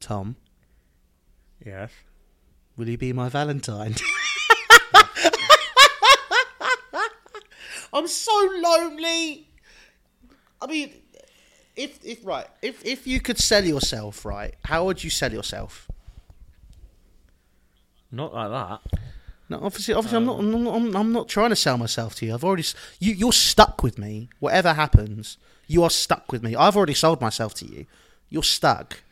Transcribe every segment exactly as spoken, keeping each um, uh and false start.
Tom, Yes. will you be my Valentine? I'm so lonely. I mean, if if right, if if you could sell yourself, right, how would you sell yourself? Not like that. No, obviously, obviously, um, I'm not, I'm not, I'm, I'm not trying to sell myself to you. I've already, s- you, you're stuck with me. Whatever happens, you are stuck with me. I've already sold myself to you. You're stuck.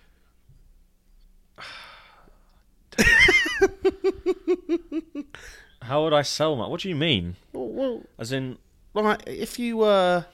How would I sell my... What do you mean? Well, well As in... right, if you were,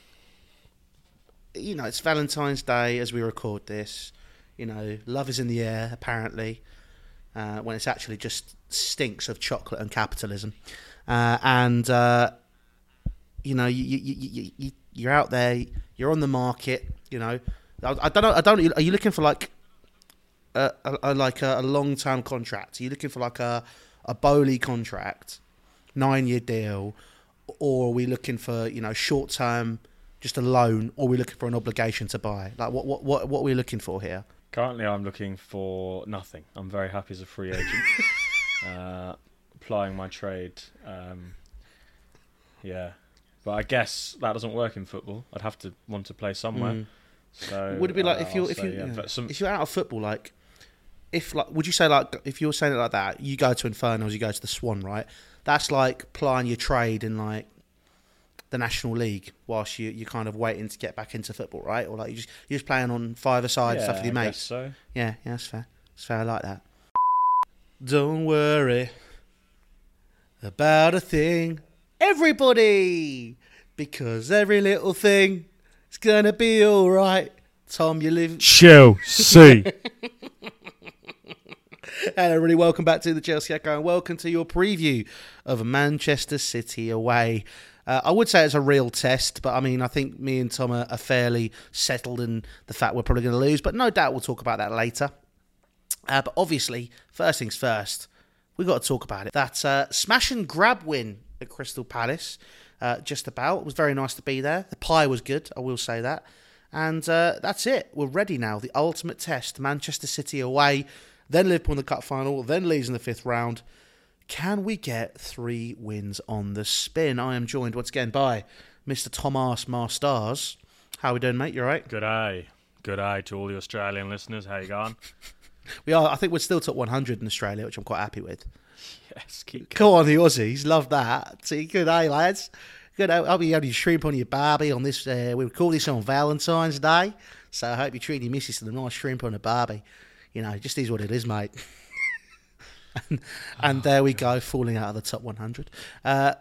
you know, it's Valentine's Day as we record this. You know, love is in the air, apparently, uh, when it's actually just stinks of chocolate and capitalism. Uh, and, uh, you know, you, you, you, you, you're out there, you're on the market, you know. I, I don't know, I don't, are you looking for like a, a, a like a, a long-term contract? Are you looking for like a, a Bowley contract, nine-year deal? Or are we looking for, you know, short-term, just a loan, or are we looking for an obligation to buy? Like, what what what, what are we looking for here? Currently, I'm looking for nothing. I'm very happy as a free agent. uh, applying my trade. Um, yeah. But I guess that doesn't work in football. I'd have to want to play somewhere. Mm. So Would it be like uh, if you're I'll if say, you yeah, yeah, but some, if you're out of football, like if like would you say like if you're saying it like that, you go to Infernals, you go to the Swan, right? That's like plying your trade in like the National League whilst you you're kind of waiting to get back into football, right? Or like you just you're just playing on five-a-side yeah, stuff with your I mates. guess so. Yeah, yeah, that's fair. That's fair. I like that. Don't worry about a thing, everybody, because every little thing is gonna be all right. Tom, you live. Chelsea. Hello, everybody. Welcome back to the Chelsea Echo, and welcome to your preview of Manchester City away. Uh, I would say it's a real test, but I mean, I think me and Tom are, are fairly settled in the fact we're probably going to lose, but no doubt we'll talk about that later. Uh, but obviously, first things first, we've got to talk about it. That uh, smash and grab win at Crystal Palace, uh, just about. It was very nice to be there. The pie was good, I will say that. And uh, that's it. We're ready now. The ultimate test. Manchester City away, then Liverpool in the cup final, then Leeds in the fifth round. Can we get three wins on the spin? I am joined once again by Mister Thomas Marstars. How are we doing, mate? You all right? Good eye. Good eye to all the Australian listeners. How you going? We are. I think we're still top one hundred in Australia, which I'm quite happy with. Yes, keep Come on, the Aussies. Love that. See, good day, lads. Good. I'll be having shrimp on your barbie on this. Uh, we record this on Valentine's Day, so I hope you treat your missus to the nice shrimp on a barbie. You know, it just is what it is, mate. and, and oh, there we God. go, falling out of the top one hundred. Uh,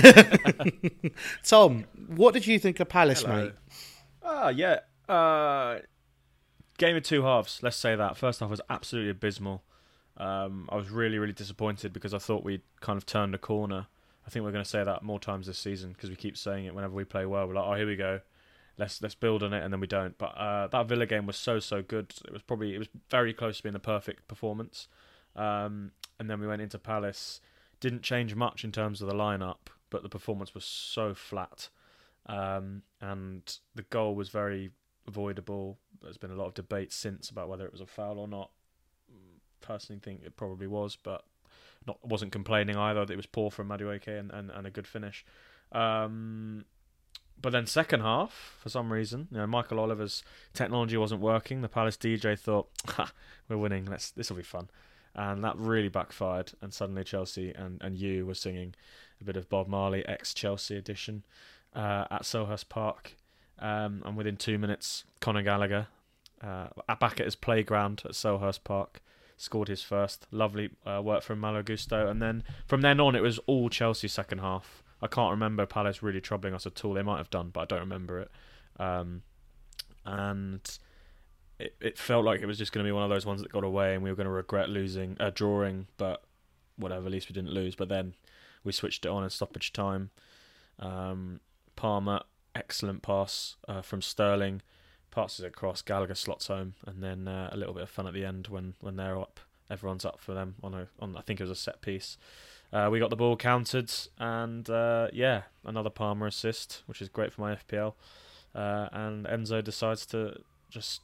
Tom, what did you think of Palace, Hello. mate? Ah, uh, yeah. Uh, game of two halves. Let's say that. First half was absolutely abysmal. Um, I was really, really disappointed because I thought we'd kind of turned a corner. I think we're going to say that more times this season because we keep saying it whenever we play well. We're like, oh, here we go. Let's let's build on it, and then we don't. But uh, that Villa game was so so good. It was probably it was very close to being the perfect performance. Um, and then we went into Palace. Didn't change much in terms of the lineup, but the performance was so flat. Um, and the goal was very avoidable. There's been a lot of debate since about whether it was a foul or not. Personally, think it probably was, but not wasn't complaining either. It was poor from Madueke and, and, and a good finish. Um, But then second half, for some reason, you know, Michael Oliver's technology wasn't working. The Palace D J thought, ha, we're winning, let's this will be fun. And that really backfired, and suddenly Chelsea and, and you were singing a bit of Bob Marley ex-Chelsea edition uh, at Selhurst Park. Um, and within two minutes, Conor Gallagher, uh, back at his playground at Selhurst Park, scored his first. Lovely uh, work from Malo Gusto. And then from then on, it was all Chelsea second half. I can't remember Palace really troubling us at all. They might have done, but I don't remember it. Um, and it, it felt like it was just going to be one of those ones that got away and we were going to regret losing, uh, drawing, but whatever, at least we didn't lose. But then we switched it on in stoppage time. Um, Palmer, excellent pass uh, from Sterling. Passes it across, Gallagher slots home, and then uh, a little bit of fun at the end when, when they're up. Everyone's up for them on a on I think it was a set piece. Uh, we got the ball countered, and uh, yeah, another Palmer assist, which is great for my F P L. Uh, and Enzo decides to just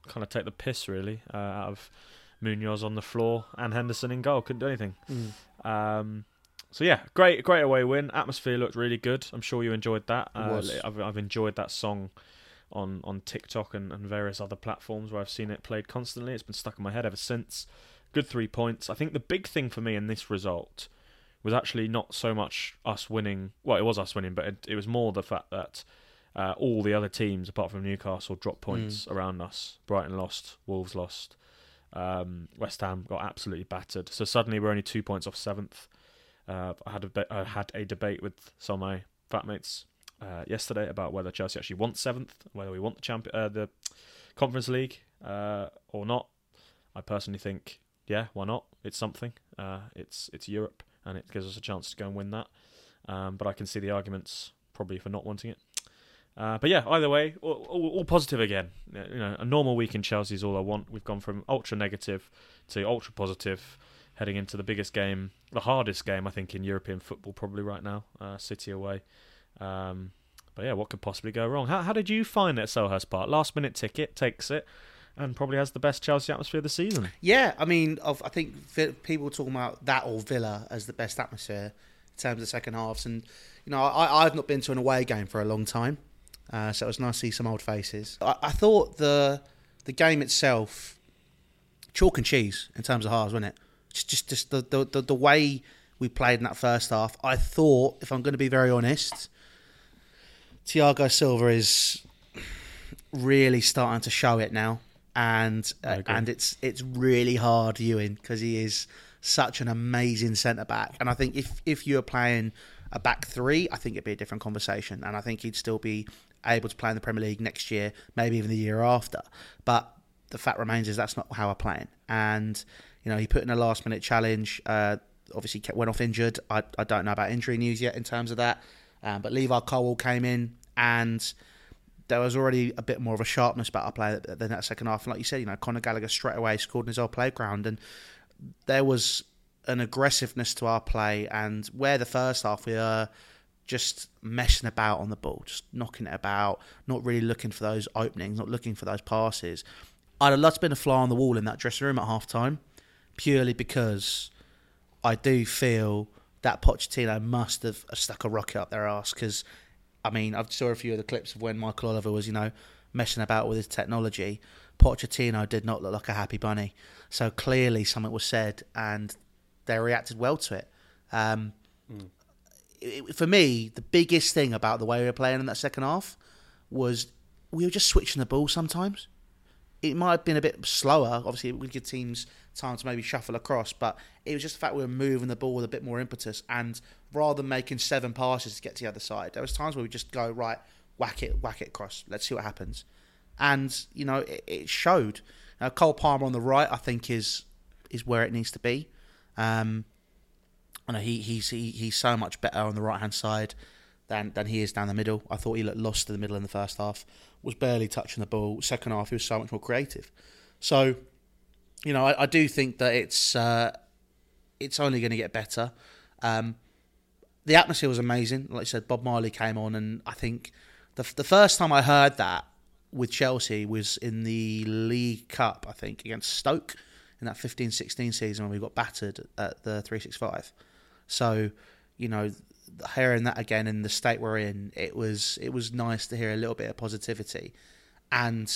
kind of take the piss really uh, out of Munoz on the floor and Henderson in goal. Couldn't do anything. Mm. Um, so yeah, great, great away win. Atmosphere looked really good. I'm sure you enjoyed that. It was. Uh, I've, I've enjoyed that song on on TikTok and, and various other platforms where I've seen it played constantly. It's been stuck in my head ever since. Good three points. I think the big thing for me in this result was actually not so much us winning. Well, it was us winning, but it, it was more the fact that uh, all the other teams, apart from Newcastle, dropped points mm. around us. Brighton lost, Wolves lost, um, West Ham got absolutely battered. So suddenly we're only two points off seventh. Uh, I had a I had a debate with some of my fat mates uh, yesterday about whether Chelsea actually wants seventh, whether we want the champion, uh, the Conference League uh, or not. I personally think, yeah, why not? It's something. Uh, it's it's Europe, and it gives us a chance to go and win that. Um, but I can see the arguments probably for not wanting it. Uh, but yeah, either way, all, all, all positive again. You know, a normal week in Chelsea is all I want. We've gone from ultra negative to ultra positive, heading into the biggest game, the hardest game I think in European football probably right now. Uh, City away. Um, but yeah, what could possibly go wrong? How how did you find it at Selhurst Park? Last minute ticket, takes it, and probably has the best Chelsea atmosphere of the season. Yeah, I mean, I've, I think people talking about that or Villa as the best atmosphere in terms of the second halves. And, you know, I, I've not been to an away game for a long time, uh, so it was nice to see some old faces. I, I thought the the game itself, chalk and cheese in terms of halves, wasn't it? Just, just, just the, the, the, the way we played in that first half. I thought, if I'm going to be very honest, Thiago Silva is really starting to show it now. And uh, and it's it's really hard viewing because he is such an amazing centre back. And I think if if you were playing a back three, I think it'd be a different conversation. And I think he'd still be able to play in the Premier League next year, maybe even the year after. But the fact remains is that's not how we're playing. And you know, he put in a last minute challenge. Uh, obviously, went off injured. I I don't know about injury news yet in terms of that. Um, but Levi Colwill came in and there was already a bit more of a sharpness about our play than that second half. And like you said, you know, Conor Gallagher straight away scored in his old playground. And there was an aggressiveness to our play. And where the first half we were just messing about on the ball, just knocking it about, not really looking for those openings, not looking for those passes. I'd have loved to have been a fly on the wall in that dressing room at half-time, purely because I do feel that Pochettino must have stuck a rocket up their arse because I mean, I saw a few of the clips of when Michael Oliver was, you know, messing about with his technology. Pochettino did not look like a happy bunny. So clearly something was said and they reacted well to it. Um, mm. it. For me, the biggest thing about the way we were playing in that second half was we were just switching the ball sometimes. It might have been a bit slower. Obviously, it would give teams time to maybe shuffle across, but it was just the fact we were moving the ball with a bit more impetus. And rather than making seven passes to get to the other side, there was times where we just go, right, whack it, whack it across. Let's see what happens. And, you know, it, it showed. Now, Cole Palmer on the right, I think, is is where it needs to be. Um, I know he, he's he, he's so much better on the right-hand side than, than he is down the middle. I thought he looked lost in the middle in the first half. Was barely touching the ball. Second half, he was so much more creative. So, you know, I, I do think that it's uh, it's only going to get better. Um, the atmosphere was amazing. Like I said, Bob Marley came on, and I think the the first time I heard that with Chelsea was in the League Cup, I think, against Stoke in that fifteen sixteen season when we got battered at the three sixty-five. So, you know, hearing that again in the state we're in, it was it was nice to hear a little bit of positivity. And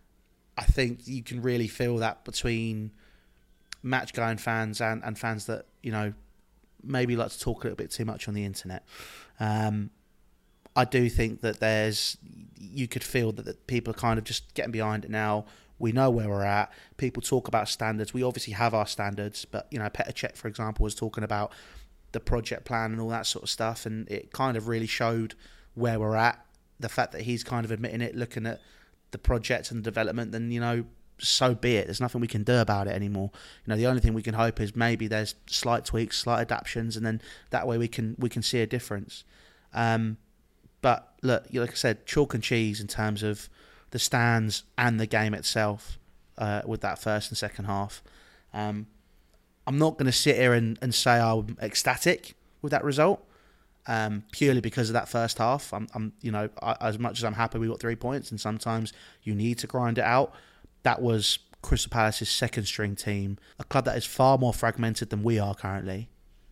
I think you can really feel that between match-going fans and, and fans that, you know, maybe like to talk a little bit too much on the internet. Um, I do think that there's, you could feel that, that people are kind of just getting behind it now. We know where we're at. People talk about standards. We obviously have our standards, but, you know, Petr Cech, for example, was talking about the project plan and all that sort of stuff, and it kind of really showed where we're at. The fact that he's kind of admitting it, looking at the project and the development, then, you know, so be it. There's nothing we can do about it anymore. You know, the only thing we can hope is maybe there's slight tweaks, slight adaptations, and then that way we can we can see a difference. Um, but look, like I said, chalk and cheese in terms of the stands and the game itself uh, with that first and second half. Um, I'm not going to sit here and, and say I'm ecstatic with that result, um, purely because of that first half. I'm, I'm you know, I, as much as I'm happy we got three points, and sometimes you need to grind it out. that was Crystal Palace's second string team, a club that is far more fragmented than we are currently.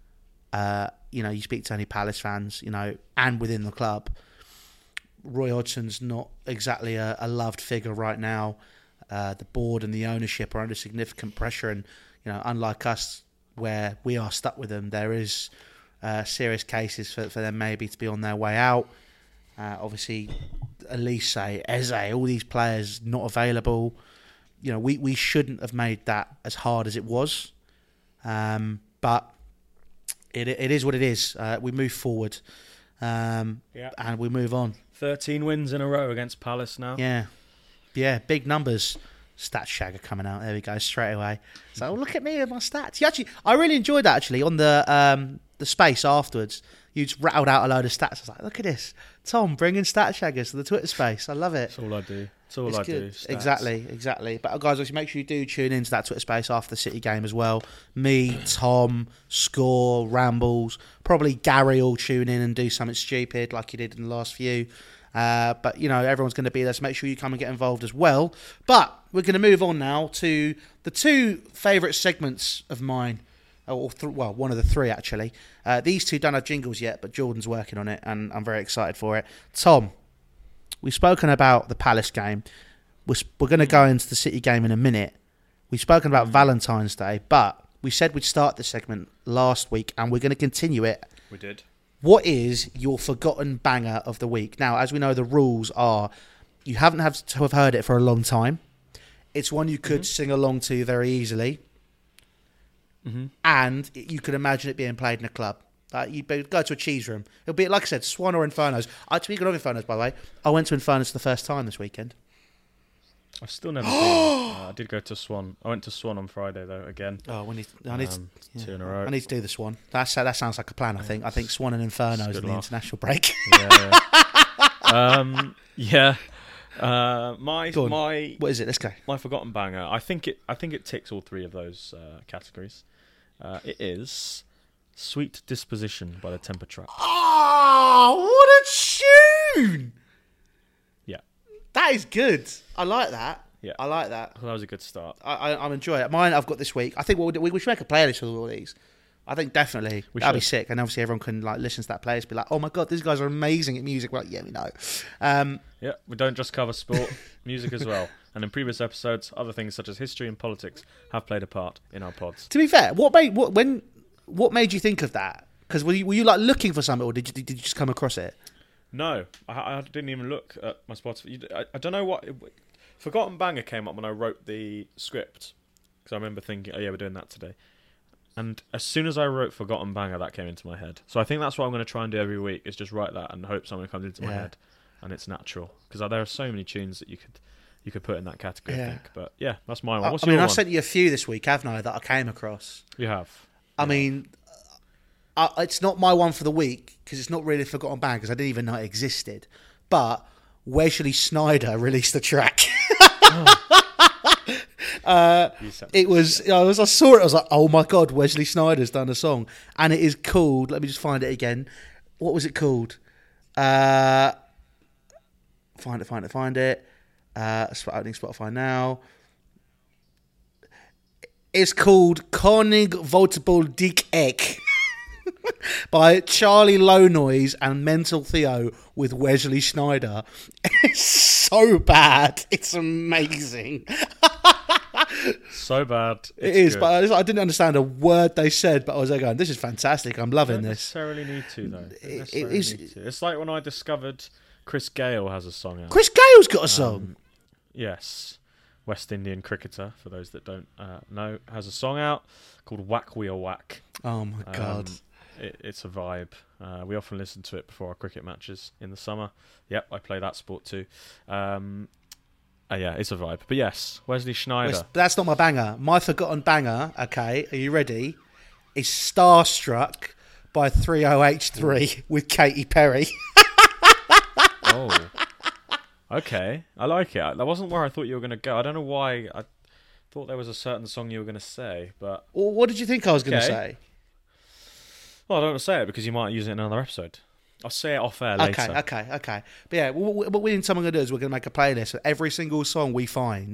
Uh, you know, you speak to any Palace fans, you know, and within the club, Roy Hodgson's not exactly a, a loved figure right now. Uh, the board and the ownership are under significant pressure, and you know, unlike us, where we are stuck with them, there is uh, serious cases for, for them maybe to be on their way out. Uh, obviously, Elise, Eze, all these players not available. You know, we, we shouldn't have made that as hard as it was, um, but it it is what it is. Uh, we move forward, um, yeah. and we move on. thirteen wins in a row against Palace now. Yeah, yeah, big numbers. Stat shagger coming out. There we go, straight away. So oh, look at me and my stats. You actually, I really enjoyed that actually on the um, the space afterwards. You just rattled out a load of stats. I was like, look at this, Tom bringing stat shaggers to the Twitter space. I love it. That's all I do. That's all it's I good. do. Stats. Exactly, exactly. But guys, obviously, make sure you do tune into that Twitter space after the City game as well. Me, Tom, Score, Rambles, probably Gary will tune in and do something stupid like he did in the last few. Uh, but, you know, everyone's going to be there, so make sure you come and get involved as well. But we're going to move on now to the two favourite segments of mine. Or th- well, one of the three, actually. Uh, these two don't have jingles yet, but Jordan's working on it, and I'm very excited for it. Tom, we've spoken about the Palace game. We're, we're going to go into the City game in a minute. We've spoken about Valentine's Day, but we said we'd start this segment last week, and we're going to continue it. We did. What is your forgotten banger of the week? Now, as we know, the rules are you haven't have to have heard it for a long time. It's one you could mm-hmm. sing along to very easily. Mm-hmm. And it, you could imagine it being played in a club. Like you go to a cheese room. It'll be, like I said, Swan or Infernos. I, speaking of Infernos, by the way, I went to Infernos for the first time this weekend. I've still never been. uh, I did go to Swan. I went to Swan on Friday though. Again. Oh, we need. I need um, to, yeah. two in a row. I need to do the Swan. That's that sounds like a plan. I think. I think Swan and Infernos in the laugh. international break. yeah. Yeah. um. Yeah. Uh. My my. What is it? Let's go. My forgotten banger. I think it. I think it ticks all three of those uh, categories. Uh, it is "Sweet Disposition" by the Temper Trap. Oh, what a tune! Yeah. That is good. I like that. Yeah. I like that. That was a good start. I, I, I'm enjoying it. Mine I've got this week. I think we'll, we, we should make a playlist with all these. I think definitely. We That'd should. be sick. And obviously everyone can like listen to that playlist, be like, oh my God, these guys are amazing at music. We're like, yeah, we know. Um, yeah, we don't just cover sport, music as well. And in previous episodes, other things such as history and politics have played a part in our pods. To be fair, what made what when what made you think of that? Because were you, were you like looking for something, or did you did you just come across it? No, I, I didn't even look at my Spotify. I, I don't know what. It, Forgotten Banger came up when I wrote the script because I remember thinking, oh yeah, we're doing that today. And as soon as I wrote Forgotten Banger, that came into my head. So I think that's what I'm going to try and do every week is just write that and hope something comes into my yeah. head and it's natural because there are so many tunes that you could you could put in that category. Yeah. I think, but yeah, that's my one. What's I mean, your I one? sent you a few this week, haven't I? That I came across. You have. I yeah. mean, uh, it's not my one for the week because it's not really a Forgotten Banger because I didn't even know it existed. But Wesley Sneijder released a track. oh. uh, it was I was I saw it I was like, oh my God, Wesley Sneijder's done a song, and it is called, let me just find it again, what was it called, uh, find it find it find it uh, opening Spotify now. It's called Konig Votable Dick Ek by Charlie Low Noise and Mental Theo with Wesley Sneijder. It's so bad. It's amazing. So bad. It's it is, good. but I, I didn't understand a word they said, but I was there going, this is fantastic. I'm loving don't this. necessarily need to, though. It, it is, to. It's like when I discovered Chris Gale has a song out. Chris Gale's got a song? Um, yes. West Indian cricketer, for those that don't uh, know, has a song out called Whack Wheel Whack. Oh, my God. Um, it, it's a vibe. Uh, we often listen to it before our cricket matches in the summer. Yep, I play that sport too. Um, uh, yeah, it's a vibe. But yes, Wesley Sneijder. West, that's not my banger. My forgotten banger, okay, are you ready? Is Starstruck by three oh H three with Katy Perry. Oh. Okay, I like it. That wasn't where I thought you were going to go. I don't know why. I thought there was a certain song you were going to say, but... Well, what did you think I was going to okay. say? Well, I don't want to say it because you might use it in another episode. I'll say it off air later. Okay, okay, okay. But yeah, what we and someone going to do is we're going to make a playlist. Every single song we find,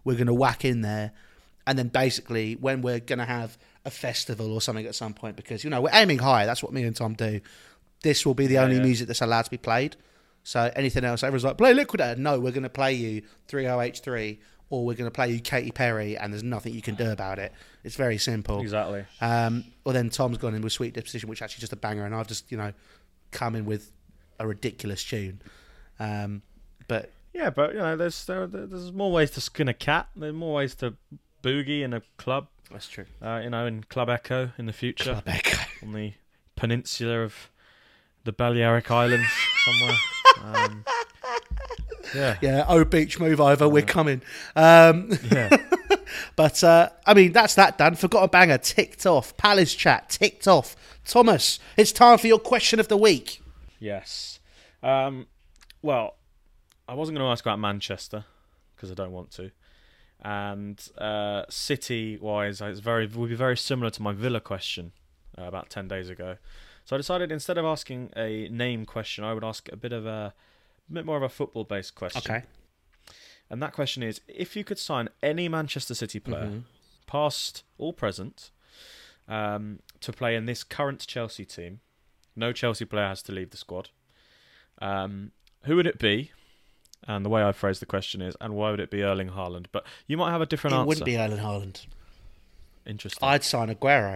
we're going to whack in there. And then basically when we're going to have a festival or something at some point, because, you know, we're aiming high. That's what me and Tom do. This will be the yeah, only yeah. music that's allowed to be played. So anything else, everyone's like, play Liquidator. No, we're going to play you three oh H three, or we're going to play you Katy Perry, and there's nothing you can do about it. It's very simple. Exactly. Um, well, then Tom's gone in with Sweet Disposition, which is actually just a banger, and I've just, you know, come in with a ridiculous tune. Um, but Yeah, but, you know, there's there, there's more ways to skin a cat. There's more ways to boogie in a club. that's true. Uh, you know, in Club Echo in the future. Club Echo. On the peninsula of the Balearic Islands somewhere. Um, yeah. Yeah, oh, beach, move over, we're coming. Um, Yeah. but, uh, I mean, that's that done. Forgotten Banger, ticked off. Palace Chat, ticked off. Thomas, it's time for your question of the week. Yes. Um, well, I wasn't going to ask about Manchester because I don't want to. And uh, City-wise, it's very would be very similar to my Villa question uh, about ten days ago. So I decided instead of asking a name question, I would ask a bit of a, a bit more of a football-based question. Okay. And that question is, if you could sign any Manchester City player, Mm-hmm. past or present, um, to play in this current Chelsea team, no Chelsea player has to leave the squad, um, who would it be? And the way I phrase the question is, and why would it be Erling Haaland? But you might have a different It answer. wouldn't be Erling Haaland. Interesting. I'd sign Aguero.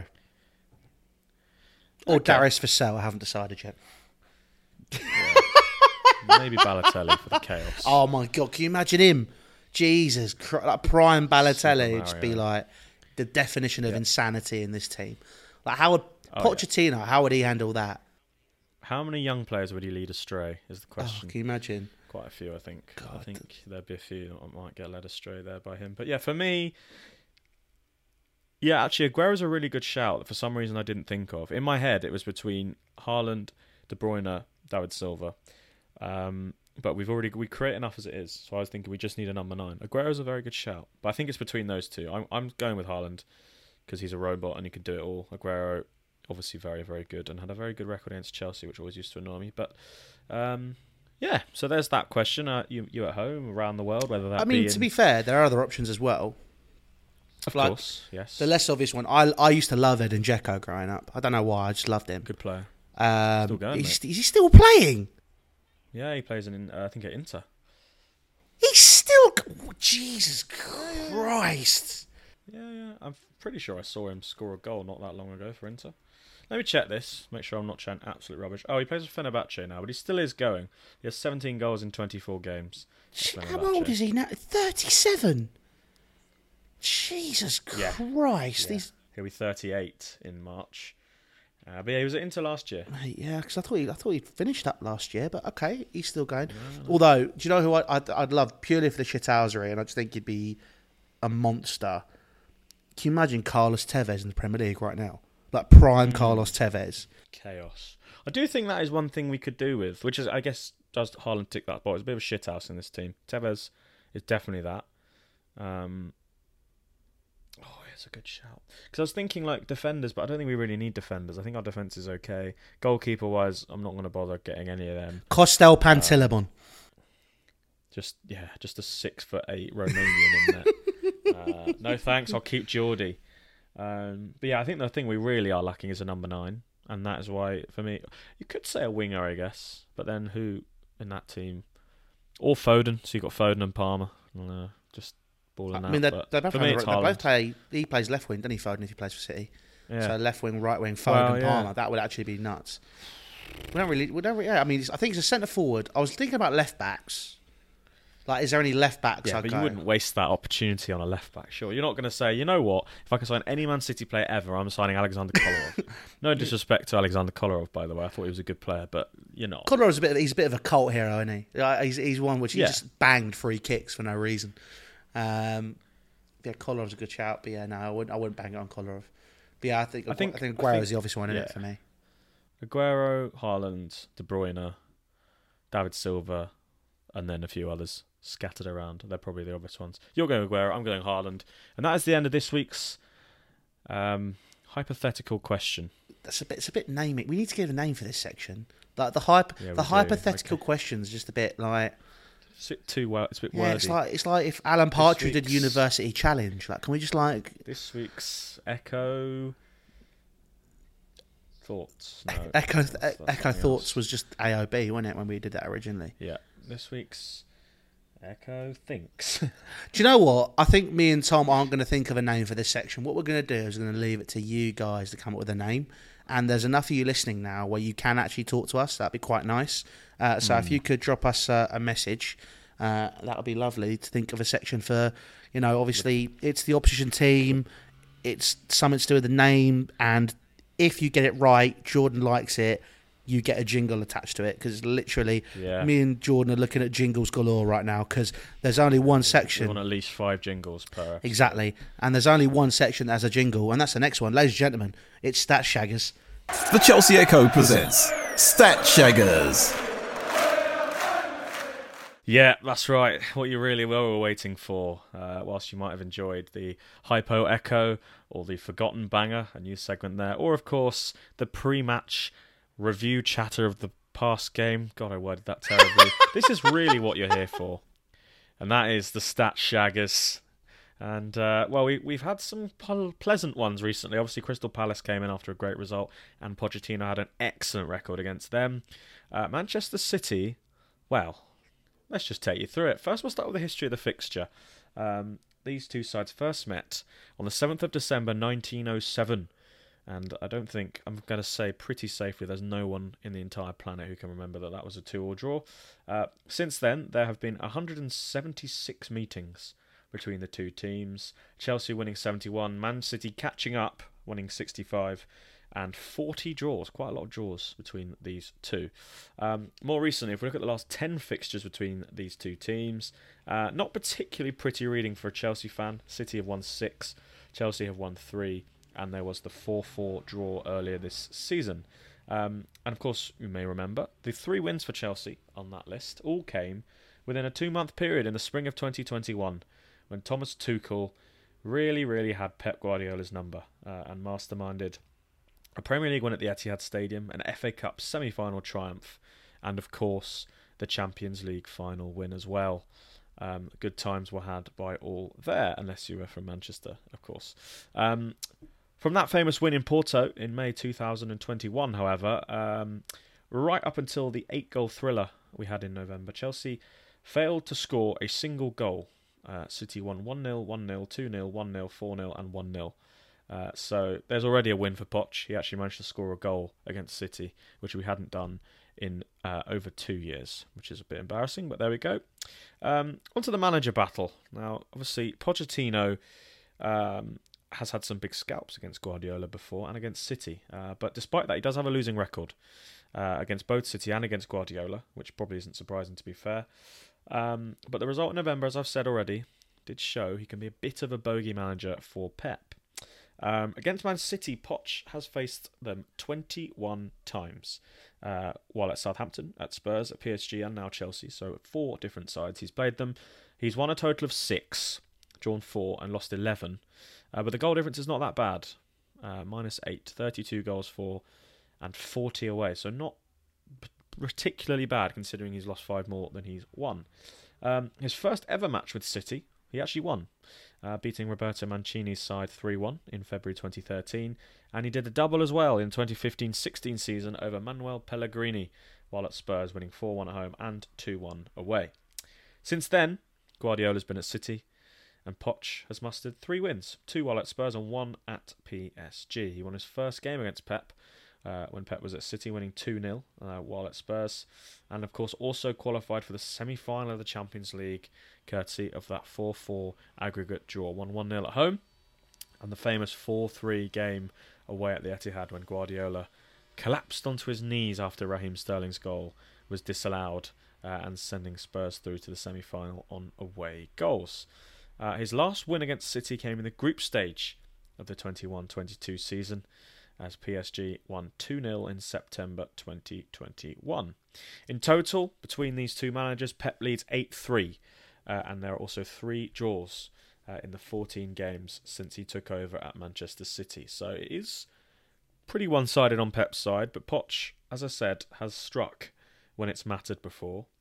Or Okay. Darius Vassell, I haven't decided yet. Maybe Balotelli for the chaos. Oh my God, can you imagine him? Jesus Christ, like prime Balotelli Super would just be Mario. like the definition of Yeah. insanity in this team. Like how would Oh, Pochettino, how would he handle that? How many young players would he lead astray is the Oh, question. can you imagine? Quite a few, I think. I God. think there'd be a few that might get led astray there by him. But yeah, for me, yeah, actually, Aguero's a really good shout that for some reason I didn't think of. In my head, it was between Haaland, De Bruyne, David Silva. Um, but we've already we create enough as it is, so I was thinking we just need a number nine. Aguero's a very good shout, but I think it's between those two. I'm I'm going with Haaland because he's a robot and he can do it all. Aguero, obviously very very good and had a very good record against Chelsea, which always used to annoy me. But um, yeah, so there's that question. Uh, you you at home around the world, whether that I mean, be to in, be fair, there are other options as well. of like, course, yes, The less obvious one, I I used to love Edin Dzeko growing up. I don't know why, I just loved him. good player. Um, Still going, he's, is he still playing? Yeah, he plays in uh, I think at Inter. He's still. Oh, Jesus Christ. Yeah, yeah. I'm pretty sure I saw him score a goal not that long ago for Inter. Let me check this, make sure I'm not chatting absolute rubbish. Oh, he plays for Fenerbahce now, but he still is going. He has seventeen goals in twenty-four games. Shit, Fenerbahce. how old is he now? thirty-seven. Jesus Yeah. Christ. Yeah. He's, He'll be thirty-eight in March. Uh, but yeah, he was at Inter last year. mate, yeah, because I thought he, I thought he'd finished up last year, but okay, he's still going. Although, do you know who I, I'd, I'd love purely for the shithousery, and I just think he'd be a monster. Can you imagine Carlos Tevez in the Premier League right now? Like prime Carlos Tevez. Chaos. I do think that is one thing we could do with, which is, I guess, does Haaland tick that box. It's a bit of a shithouse in this team. Tevez is definitely that. Um, oh, it's a good shout. Because I was thinking, like, defenders, but I don't think we really need defenders. I think our defence is okay. Goalkeeper-wise, I'm not going to bother getting any of them. Costel Pantilimon. Just, yeah, just a six foot eight Romanian in there. Uh, no thanks, I'll keep Geordie. Um, but yeah, I think the thing we really are lacking is a number nine. And that is why, for me, you could say a winger, I guess. But then who in that team? Or Foden. So you've got Foden and Palmer. Uh, just balling I out. mean, they, but they both, for play, me, it's they both Haaland. play. He plays left wing, doesn't he, Foden, if he plays for City? Yeah. So left wing, right wing, Foden, Well, and yeah. Palmer. That would actually be nuts. We don't really. We don't. Really, yeah, I mean, it's, I think it's a centre forward. I was thinking about left backs. Like, is there any left backs? Yeah, I'd but go? you wouldn't waste that opportunity on a left back, sure. You're not going to say, you know what, if I can sign any Man City player ever, I'm signing Alexander Kolarov. No disrespect to Alexander Kolarov, by the way. I thought he was a good player, but you're not. Kolarov a bit. Of, he's a bit of a cult hero, isn't he? Like, He's he's one which he Yeah. just banged free kicks for no reason. Um, yeah, Kolarov's a good shout, but yeah, no, I wouldn't. I wouldn't bang it on Kolarov. But yeah, I think I think- I think I Aguero's think- the obvious one in yeah. it for me. Aguero, Haaland, De Bruyne, David Silva, and then a few others scattered around. They're probably the obvious ones. You're going Aguero, I'm going Haaland. And that is the end of this week's um, hypothetical question. That's a bit. It's a bit naming. We need to give a name for this section. Like the hype, Yeah, we the do. hypothetical Okay. questions, just a bit like It's a bit too well. It's a bit Yeah, wordy. it's like it's like if Alan Partridge did week's- University Challenge. Like, can we just like This week's Echo Thoughts. No, Echo that's- that's Echo something Thoughts else. was just A O B, wasn't it, when we did that originally? Yeah. This week's Echo Thinks. Do you know what? I think me and Tom aren't going to think of a name for this section. What we're going to do is we're going to leave it to you guys to come up with a name. And there's enough of you listening now where you can actually talk to us. That'd be quite nice. Uh, so Mm. if you could drop us uh, a message, uh, that would be lovely to think of a section for. You know, obviously it's the opposition team. It's something to do with the name, and if you get it right, Jordan likes it. You get a jingle attached to it, because literally, Yeah. me and Jordan are looking at jingles galore right now, because there's only one We section. want at least five jingles per episode. Exactly. And there's only one section that has a jingle, and that's the next one. Ladies and gentlemen, it's Stat Shaggers. The Chelsea Echo presents Stat Shaggers. Yeah, that's right. What you really were waiting for, uh, whilst you might have enjoyed the Hypo Echo or the Forgotten Banger, a new segment there, or of course the pre-match review chatter of the past game. God, I worded that terribly. This is really what you're here for, and that is the Stat Shaggers. And uh, well, we we've had some pl- pleasant ones recently. Obviously, Crystal Palace came in after a great result, and Pochettino had an excellent record against them. Uh, Manchester City, well. Let's just take you through it. First, we'll start with the history of the fixture. Um, these two sides first met on the seventh of December nineteen oh seven. And I don't think, I'm going to say pretty safely, there's no one in the entire planet who can remember that that was a two-all draw. Uh, since then, there have been one hundred seventy-six meetings between the two teams. Chelsea winning seventy-one, Man City catching up, winning sixty-five. And forty draws, quite a lot of draws between these two. Um, more recently, if we look at the last ten fixtures between these two teams, uh, not particularly pretty reading for a Chelsea fan. City have won six, Chelsea have won three, and there was the four four draw earlier this season. Um, and of course, you may remember, the three wins for Chelsea on that list all came within a two-month period in the spring of twenty twenty-one, when Thomas Tuchel really, really had Pep Guardiola's number uh, and masterminded a Premier League win at the Etihad Stadium, an F A Cup semi-final triumph, and of course the Champions League final win as well. Um, good times were had by all there, unless you were from Manchester, of course. Um, from that famous win in Porto in May two thousand twenty-one, however, um, right up until the eight-goal thriller we had in November, Chelsea failed to score a single goal. Uh, City won one nil, one nil, two nil, one nil, four nil and one nil. Uh, so there's already a win for Poch. He actually managed to score a goal against City, which we hadn't done in uh, over two years, which is a bit embarrassing, but there we go. Um, onto the manager battle. Now, obviously, Pochettino um, has had some big scalps against Guardiola before and against City, uh, but despite that, he does have a losing record uh, against both City and against Guardiola, which probably isn't surprising to be fair. Um, but the result in November, as I've said already, did show he can be a bit of a bogey manager for Pep. Um, against Man City, Poch has faced them twenty-one times, uh, while at Southampton, at Spurs, at P S G and now Chelsea, so four different sides he's played them. He's won a total of six, drawn four and lost eleven, uh, but the goal difference is not that bad, uh, minus eight, thirty-two goals for and forty away, so not p- particularly bad considering he's lost five more than he's won. Um, his first ever match with City, he actually won, uh, beating Roberto Mancini's side three one in February twenty thirteen, and he did a double as well in twenty fifteen sixteen season over Manuel Pellegrini, while at Spurs, winning four one at home and two one away. Since then, Guardiola's been at City, and Poch has mustered three wins, two while at Spurs and one at P S G. He won his first game against Pep, Uh, when Pep was at City, winning two nil uh, while at Spurs, and of course also qualified for the semi-final of the Champions League, courtesy of that four four aggregate draw, won one nil at home, and the famous four three game away at the Etihad when Guardiola collapsed onto his knees after Raheem Sterling's goal was disallowed, uh, and sending Spurs through to the semi-final on away goals. Uh, his last win against City came in the group stage of the twenty-one twenty-two season, as P S G won two nil in September twenty twenty-one. In total, between these two managers, Pep leads eight three, uh, and there are also three draws uh, in the fourteen games since he took over at Manchester City. So it is pretty one-sided on Pep's side, but Poch, as I said, has struck when it's mattered before.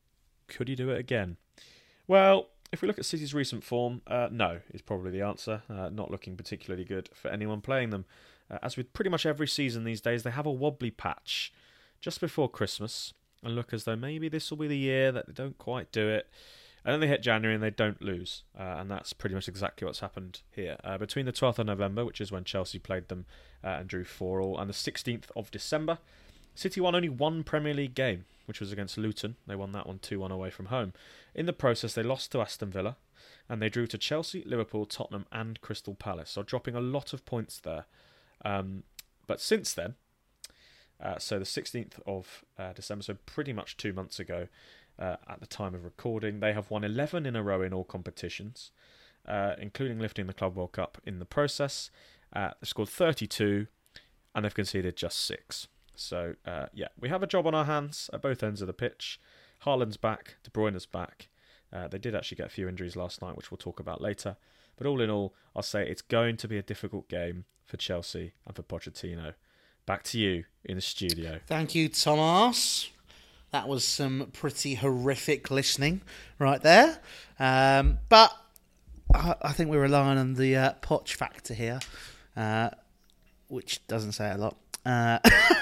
Could he do it again? Well, if we look at City's recent form, uh, no is probably the answer. Uh, not looking particularly good for anyone playing them. Uh, as with pretty much every season these days, they have a wobbly patch just before Christmas and look as though maybe this will be the year that they don't quite do it. And then they hit January and they don't lose. Uh, and that's pretty much exactly what's happened here. Uh, between the twelfth of November, which is when Chelsea played them uh, and drew four all, and the sixteenth of December, City won only one Premier League game, which was against Luton. They won that one two one away from home. In the process, they lost to Aston Villa, and they drew to Chelsea, Liverpool, Tottenham and Crystal Palace. So dropping a lot of points there. Um, but since then, uh, so the sixteenth of uh, December, so pretty much two months ago, uh, at the time of recording, they have won eleven in a row in all competitions, uh, including lifting the Club World Cup in the process. Uh, they've scored thirty-two, and they've conceded just six. So, uh, yeah, we have a job on our hands at both ends of the pitch. Haaland's back, De Bruyne's back. Uh, they did actually get a few injuries last night, which we'll talk about later. But all in all, I'll say it's going to be a difficult game for Chelsea and for Pochettino. Back to you in the studio. Thank you, Thomas. That was some pretty horrific listening right there. Um, but I, I think we're relying on the uh, Poch factor here, uh, which doesn't say a lot. Uh,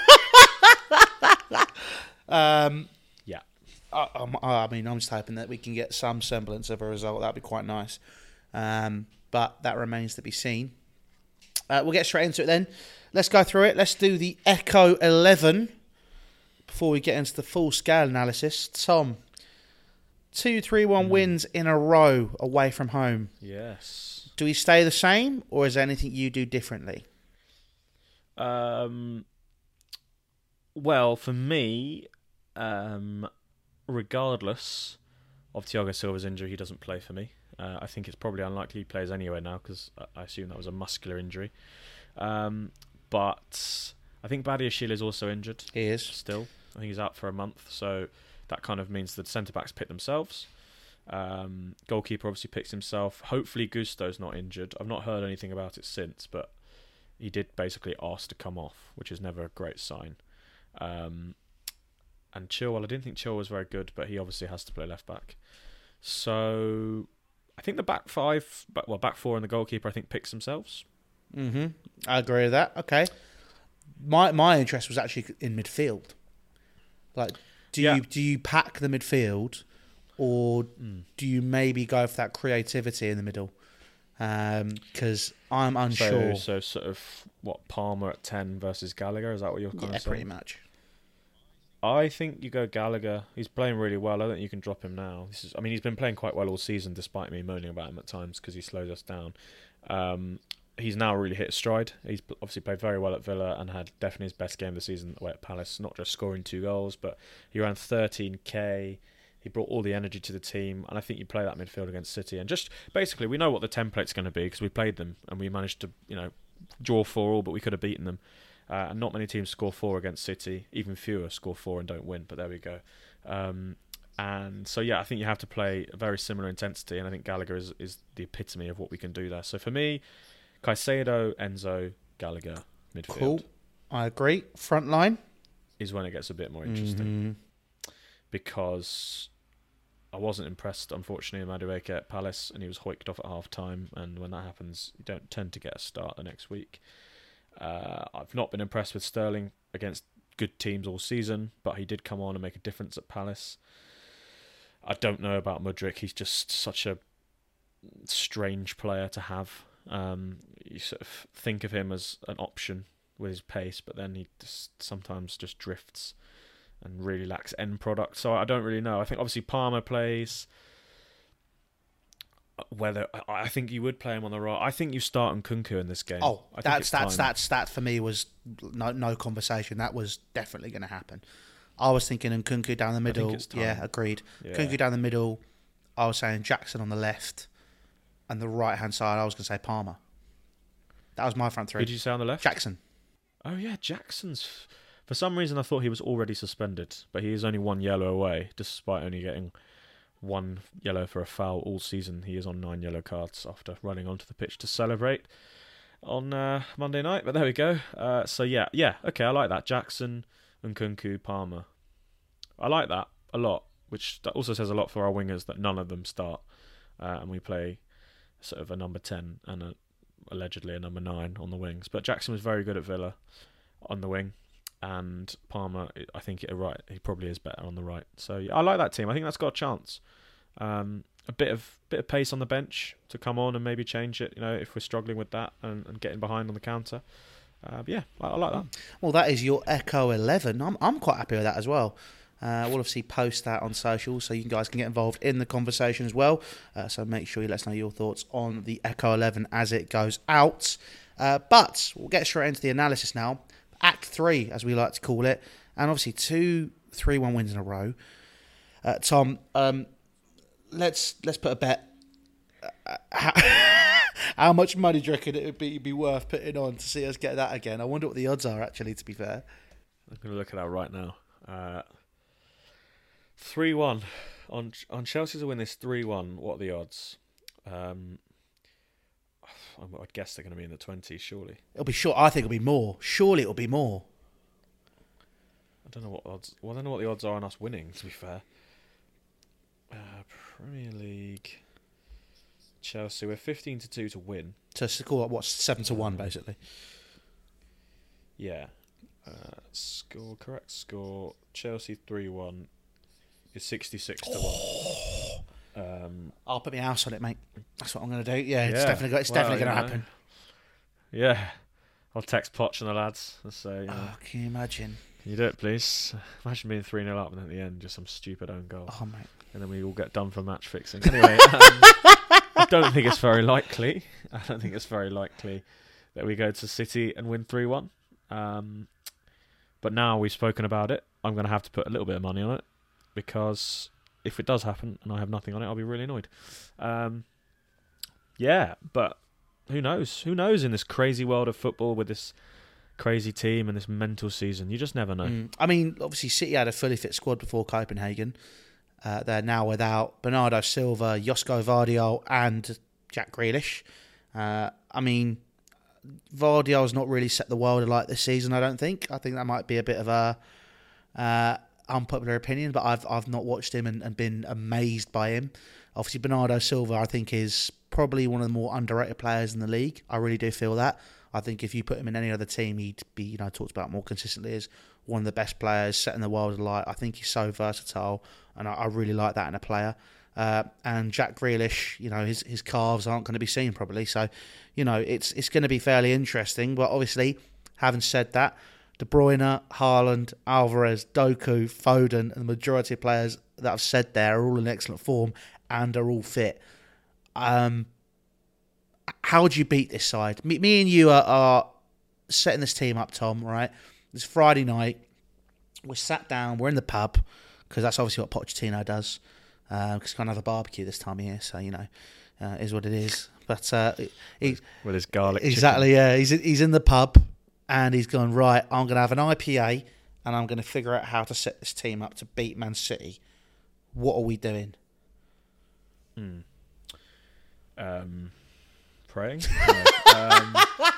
um, yeah. I, I, I mean, I'm just hoping that we can get some semblance of a result. That'd be quite nice. Um, but that remains to be seen. Uh, we'll get straight into it then. Let's go through it. Let's do the Echo eleven before we get into the full scale analysis. Tom, two three one mm. wins in a row away from home. Yes. Do we stay the same, or is there anything you do differently? Um. Well, for me, um, regardless of Thiago Silva's injury, he doesn't play for me. Uh, I think it's probably unlikely he plays anyway now because I assume that was a muscular injury. Um, but I think Badiashile is also injured. He is. Still. I think he's out for a month. So that kind of means that centre-backs pick themselves. Um, goalkeeper obviously picks himself. Hopefully Gusto's not injured. I've not heard anything about it since, but he did basically ask to come off, which is never a great sign. Um, and Chilwell, I didn't think Chilwell was very good, but he obviously has to play left-back. So I think the back five, well, back four and the goalkeeper, I think picks themselves. Mm-hmm. I agree with that. Okay. My my interest was actually in midfield. Like, do yeah. you do you pack the midfield, or mm. do you maybe go for that creativity in the middle? Because um, I'm unsure. So, so sort of what, Palmer at ten versus Gallagher? Is that what you're kind yeah, of saying? pretty much. I think you go Gallagher. He's playing really well. I don't think you can drop him now. This is, I mean, he's been playing quite well all season, despite me moaning about him at times because he slows us down. Um, he's now really hit stride. He's obviously played very well at Villa and had definitely his best game of the season away at Palace. Not just scoring two goals, but he ran thirteen K. He brought all the energy to the team, and I think you play that midfield against City. And just basically, we know what the template's going to be because we played them and we managed to, you know, draw four all, but we could have beaten them. Uh, and not many teams score four against City. Even fewer score four and don't win, but there we go. Um, and so, yeah, I think you have to play a very similar intensity, and I think Gallagher is, is the epitome of what we can do there. So for me, Caicedo, Enzo, Gallagher, midfield. Cool. I agree. Front line is when it gets a bit more interesting. Mm-hmm. Because I wasn't impressed, unfortunately, in Madueke at Palace, and he was hoiked off at half-time, and when that happens, you don't tend to get a start the next week. Uh, I've not been impressed with Sterling against good teams all season, but he did come on and make a difference at Palace. I don't know about Mudryk. He's just such a strange player to have. Um, you sort of think of him as an option with his pace, but then he just sometimes just drifts and really lacks end product. So I don't really know. I think obviously Palmer plays. Whether I think you would play him on the right. I think you start Nkunku in this game. Oh, I think that's that's time. that's that for me was no no conversation. That was definitely going to happen. I was thinking Nkunku down the middle. I think it's time. Yeah, agreed. Yeah. Nkunku down the middle. I was saying Jackson on the left, and the right hand side. I was going to say Palmer. That was my front three. Who did you say on the left? Jackson. Oh yeah, Jackson's. For some reason, I thought he was already suspended, but he is only one yellow away, despite only getting one yellow for a foul all season. He is on nine yellow cards after running onto the pitch to celebrate on uh, Monday night. But there we go. Uh, so yeah, yeah, okay, I like that. Jackson, Nkunku, Palmer. I like that a lot. which also says a lot for our wingers that none of them start, uh, and we play sort of a number ten and a, allegedly a number nine on the wings. But Jackson was very good at Villa on the wing, and Palmer, I think, it right, he probably is better on the right. So yeah, I like that team. I think that's got a chance. Um, a bit of bit of pace on the bench to come on and maybe change it. You know, if we're struggling with that and, and getting behind on the counter. Uh, yeah, I, I like that. Well, that is your Echo eleven. I'm I'm quite happy with that as well. Uh, we'll obviously post that on social so you guys can get involved in the conversation as well. Uh, so make sure you let us know your thoughts on the Echo eleven as it goes out. Uh, but we'll get straight into the analysis now. Act three, as we like to call it. And obviously two three one wins in a row. Uh, Tom, um, let's let's put a bet. Uh, how, how much money do you reckon it would be, be worth putting on to see us get that again? I wonder what the odds are, actually, to be fair. I'm going to look at that right now. Uh, three one. On on Chelsea to win this three one, what are the odds? Um, I'd guess they're going to be in the twenties, surely. It'll be short. I think it'll be more. Surely it'll be more. I don't know what odds. Well, I don't know what the odds are on us winning, to be fair. Uh, Premier League... Chelsea, we're fifteen to two to win. To score, what, seven to one, basically? Yeah. Uh, score, correct score. Chelsea three one is sixty-six to oh. one. Um, I'll put my house on it, mate. That's what I'm going to do. Yeah, it's yeah. definitely, it's well, definitely going to know. happen. Yeah. I'll text Poch and the lads and say, you know, oh, can you imagine? Can you do it, please? Imagine being three nil up and at the end, just some stupid own goal. Oh, mate. And then we all get done for match fixing. Anyway, um, I don't think it's very likely. I don't think it's very likely that we go to City and win three one. Um, but now we've spoken about it, I'm going to have to put a little bit of money on it, because if it does happen and I have nothing on it, I'll be really annoyed. Um, yeah, but who knows? Who knows in this crazy world of football with this crazy team and this mental season? You just never know. Mm. I mean, obviously City had a fully fit squad before Copenhagen. Uh, they're now without Bernardo Silva, Josko Vardiol and Jack Grealish. Uh, I mean, Vardiol's not really set the world alight this season, I don't think. I think that might be a bit of a uh, unpopular opinion, but I've I've not watched him and, and been amazed by him. Obviously, Bernardo Silva, I think, is probably one of the more underrated players in the league. I really do feel that. I think if you put him in any other team, he'd be, you know, talked about more consistently as one of the best players, setting the world alight. I think he's so versatile, and I, I really like that in a player. Uh, and Jack Grealish, you know, his his calves aren't going to be seen probably. So, you know, it's it's going to be fairly interesting. But obviously, having said that, De Bruyne, Haaland, Alvarez, Doku, Foden, and the majority of players that I've said there are all in excellent form and are all fit. Um, how do you beat this side? Me, me and you are, are setting this team up, Tom, right? It's Friday night. We're sat down. We're in the pub, because that's obviously what Pochettino does. Because uh, he can't have a barbecue this time of year, so, you know, uh, is what it is. But uh, he, with his garlic exactly, chicken. yeah. He's he's in the pub, and he's gone, right, I'm going to have an I P A, and I'm going to figure out how to set this team up to beat Man City. What are we doing? Hmm. Um, praying? No. um,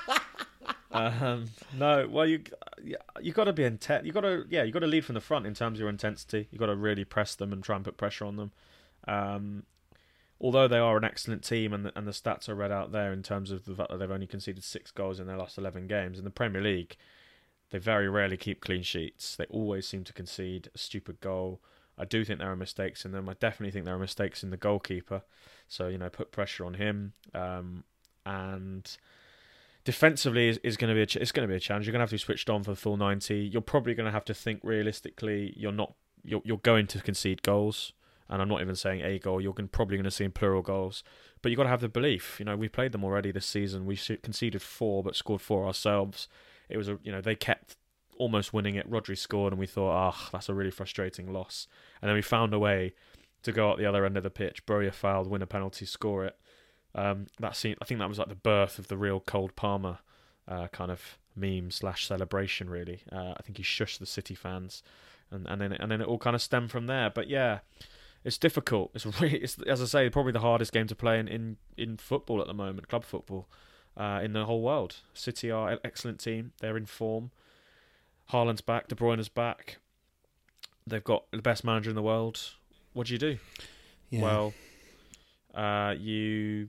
um, no. Well, you you got to be intent. You got to yeah. You got to lead from the front in terms of your intensity. You got to really press them and try and put pressure on them. Um, although they are an excellent team, and the, and the stats are read out there in terms of the fact that they've only conceded six goals in their last eleven games in the Premier League, they very rarely keep clean sheets. They always seem to concede a stupid goal. I do think there are mistakes in them. I definitely think there are mistakes in the goalkeeper. So, you know, put pressure on him. Um, and defensively is, is going to be a ch- it's going to be a challenge. You're going to have to be switched on for the full ninety. You're probably going to have to think realistically. You're not. You're you're going to concede goals, and I'm not even saying a goal. You're going, probably going to see plural goals. But you've got to have the belief. You know, we played them already this season. We conceded four, but scored four ourselves. It was a you know they kept almost winning it. Rodri scored, and we thought, ah, oh, that's a really frustrating loss. And then we found a way to go out the other end of the pitch. Broja fouled, win a penalty, score it. Um, that seemed, I think that was like the birth of the real Cold Palmer uh, kind of meme slash celebration. Really, uh, I think he shushed the City fans, and and then and then it all kind of stemmed from there. But yeah, it's difficult. It's really, it's, as I say, probably the hardest game to play in in, in football at the moment, club football, uh, in the whole world. City are an excellent team. They're in form. Haaland's back. De Bruyne's back. They've got the best manager in the world. what do you do? Yeah. Well, uh, you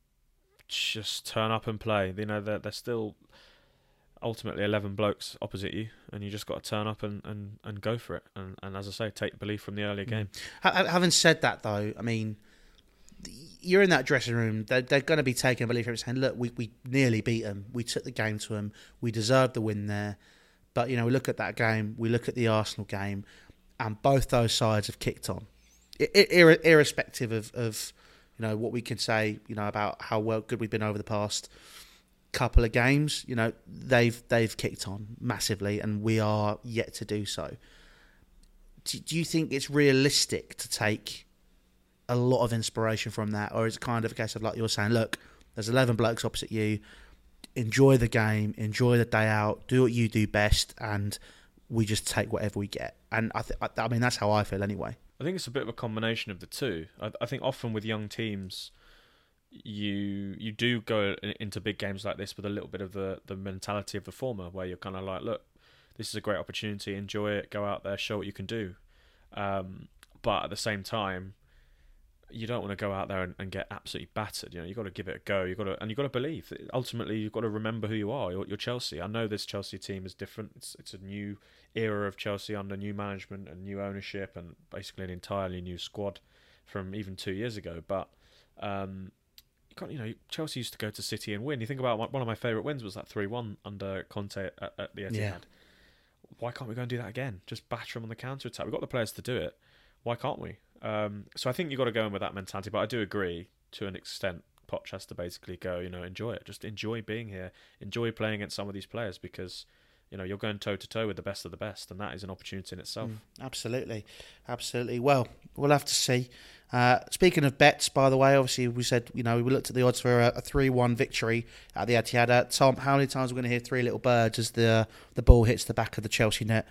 just turn up and play. You know, they're, they're still ultimately eleven blokes opposite you, and you just got to turn up and, and, and go for it. And, and as I say, take belief from the earlier game. Ha- Having said that, though, I mean, you're in that dressing room. They're, they're going to be taking belief from it, saying, "Look, we, we nearly beat them. We took the game to them. We deserved the win there." But you know, we look at that game. We look at the Arsenal game, and both those sides have kicked on, I- ir- irrespective of, of you know what we can say, you know, about how well good we've been over the past couple of games. You know, they've they've kicked on massively, and we are yet to do so. Do, do you think it's realistic to take a lot of inspiration from that, or is it kind of a case of, like you're saying, look, there's eleven blokes opposite you, enjoy the game, enjoy the day out, do what you do best, and we just take whatever we get? And I, th- I mean, that's how I feel anyway. I think it's a bit of a combination of the two. I, I think often with young teams, you you do go into big games like this with a little bit of the, the mentality of the former, where you're kind of like, look, this is a great opportunity, enjoy it, go out there, show what you can do. Um, but at the same time, you don't want to go out there and, and get absolutely battered. You know, you've got to give it a go. You've got to, and you've got to believe. Ultimately, you've got to remember who you are. You're, you're Chelsea. I know this Chelsea team is different. It's it's a new era of Chelsea under new management and new ownership, and basically an entirely new squad from even two years ago. But um, you got, you know, Chelsea used to go to City and win. You think about my, one of my favourite wins was that three one under Conte at, at the Etihad. Yeah. Why can't we go and do that again? Just batter them on the counter attack. We've got the players to do it. Why can't we? Um, so I think you've got to go in with that mentality, but I do agree to an extent. Poch has to basically go, you know, enjoy it. Just enjoy being here. Enjoy playing against some of these players, because, you know, you're going toe to toe with the best of the best, and that is an opportunity in itself. Mm, absolutely, absolutely. Well, we'll have to see. Uh, speaking of bets, by the way, obviously we said, you know, we looked at the odds for a, a three one victory at the Etihad. Uh, Tom, how many times are we going to hear three little birds as the the ball hits the back of the Chelsea net?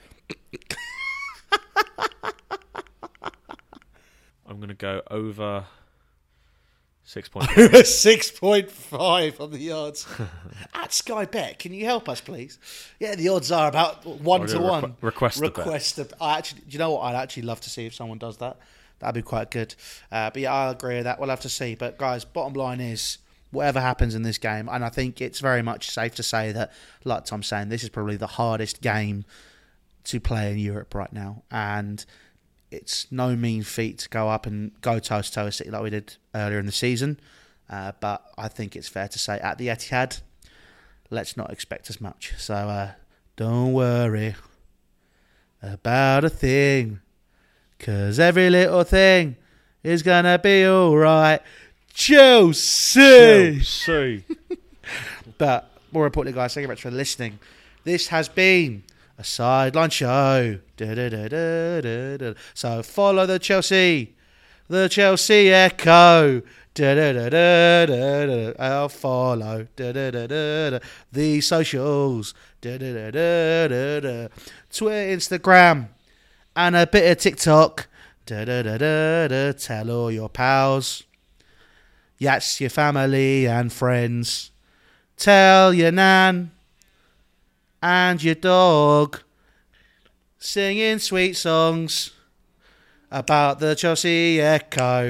I'm going to go over six point five. six point five on the odds. At Sky Bet, can you help us, please? Yeah, the odds are about one I'll to do a one. requ- request a bet. Request a, I actually, do you know what? I'd actually love to see if someone does that. That'd be quite good. Uh, but yeah, I agree with that. We'll have to see. But guys, bottom line is, whatever happens in this game, and I think it's very much safe to say that, like Tom's saying, this is probably the hardest game to play in Europe right now. And it's no mean feat to go up and go toe-to-toe with City like we did earlier in the season. Uh, but I think it's fair to say at the Etihad, let's not expect as much. So uh, don't worry about a thing, because every little thing is going to be all right. Chelsea! Chelsea. But more importantly, guys, thank you very much for listening. This has been a sideline show. Da, da, da, da, da, da. So follow the Chelsea, the Chelsea Echo. Da, da, da, da, da, da. I'll follow da, da, da, da, da. The socials. Da, da, da, da, da, da. Twitter, Instagram, and a bit of TikTok. Da, da, da, da, da. Tell all your pals. Yes, your family and friends. Tell your nan and your dog, singing sweet songs about the Chelsea Echo.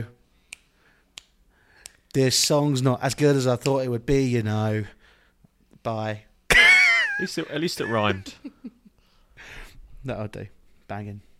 This song's not as good as I thought it would be, you know. Bye. At least it, at least it rhymed. That'll do. Banging.